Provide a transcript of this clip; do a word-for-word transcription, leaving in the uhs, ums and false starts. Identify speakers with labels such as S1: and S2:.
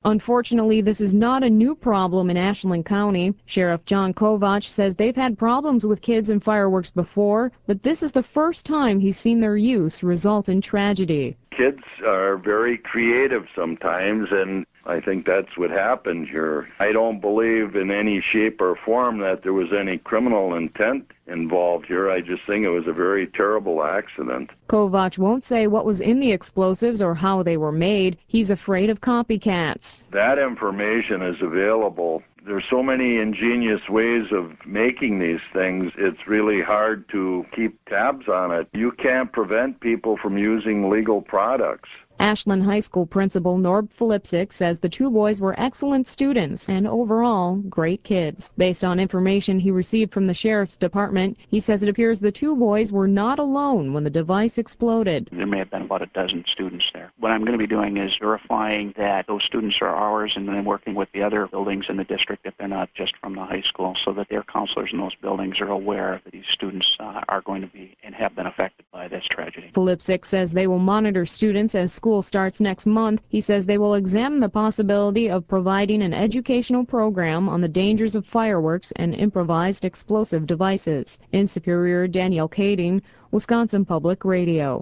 S1: Unfortunately, this is not a new problem in Ashland County. Sheriff John Kovach says they've had problems with kids and fireworks before, but this is the first time he's seen their use result in tragedy.
S2: Kids are very creative sometimes, and I think that's what happened here. I don't believe in any shape or form that there was any criminal intent involved here. I just think it was a very terrible accident.
S1: Kovach won't say what was in the explosives or how they were made. He's afraid of copycats.
S2: That information is available. There's so many ingenious ways of making these things, it's really hard to keep tabs on it. You can't prevent people from using legal products.
S1: Ashland High School principal Norb Filipczyk says the two boys were excellent students and overall great kids. Based on information he received from the sheriff's department, he says it appears the two boys were not alone when the device exploded.
S3: There may have been about a dozen students there. What I'm going to be doing is verifying that those students are ours and then working with the other buildings in the district if they're not just from the high school, so that their counselors in those buildings are aware that these students uh, are going to be and have been affected by this tragedy.
S1: Filipczyk says they will monitor students as school starts next month. He says they will examine the possibility of providing an educational program on the dangers of fireworks and improvised explosive devices. In Superior, Danielle Kading, Wisconsin Public Radio.